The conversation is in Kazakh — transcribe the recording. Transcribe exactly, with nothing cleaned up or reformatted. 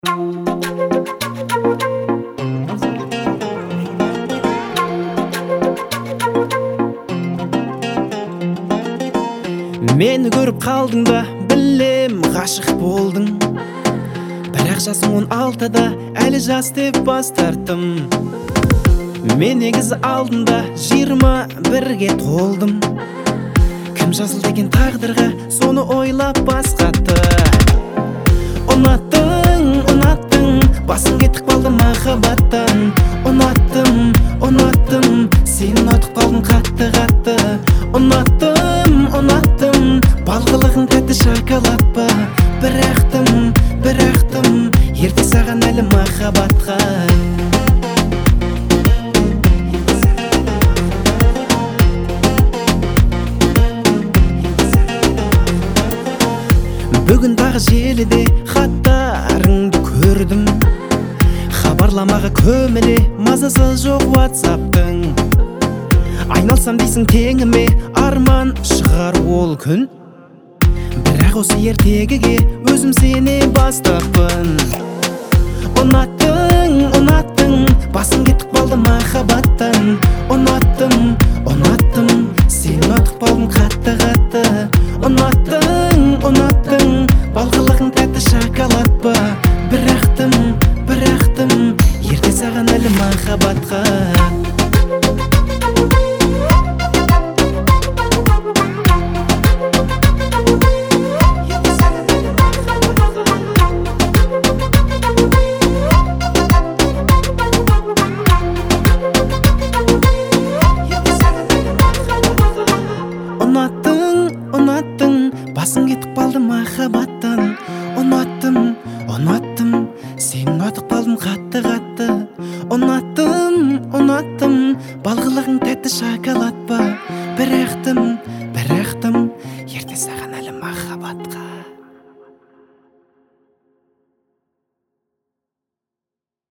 Мені көріп қалдың ба, білем ғашық болдың. Бірақ жасым он алтыда, әлі жас деп бас тарттым. Мен негізі алдында жиырма бірге толдым. Кім жазыл деген тағдырға, соны ойлап бас қатты. Ұнаттың, ұнаттың, басың кетіп қалды махаббаттан. Ұнаттым, ұнаттым, сен ұнатып қалдың қатты-қатты. Ұнаттым, ұнаттым, балғылығың тәтті шоколад ба. Бірақтым, бірақтым, ерте саған әлі махаббатқа. Бүгін тағы желіде хаттарыңды көрдім. Хабарламаға көміле, мазасы жоқ WhatsApp'тың. Айналсам дейсің теңіме, арман шығар ол күн. Бірақ осы ертегіге өзім сене бастаппын. Ұнаттың, ұнаттың, басың кетіп қалды махаббаттан. Ұнаттым, ұнаттым, сен ұнатып қалдың қатты-қатты. Ұнаттың, ұнаттың, балғылығың тәтті шоколад ба. Бірақтым, бірақтым, ерте саған әлі махаббатқа. Ұнаттың, ұнаттың, басың кетіп қалды махаббаттан. Ұнаттым, ұнаттым, сен ұнатып қалдың қатты-қатты. Ұнаттым, ұнаттым, балғылығың тәтті шоколад ба. Бірақтым, бірақтым, ерте саған әлі махаббатқа.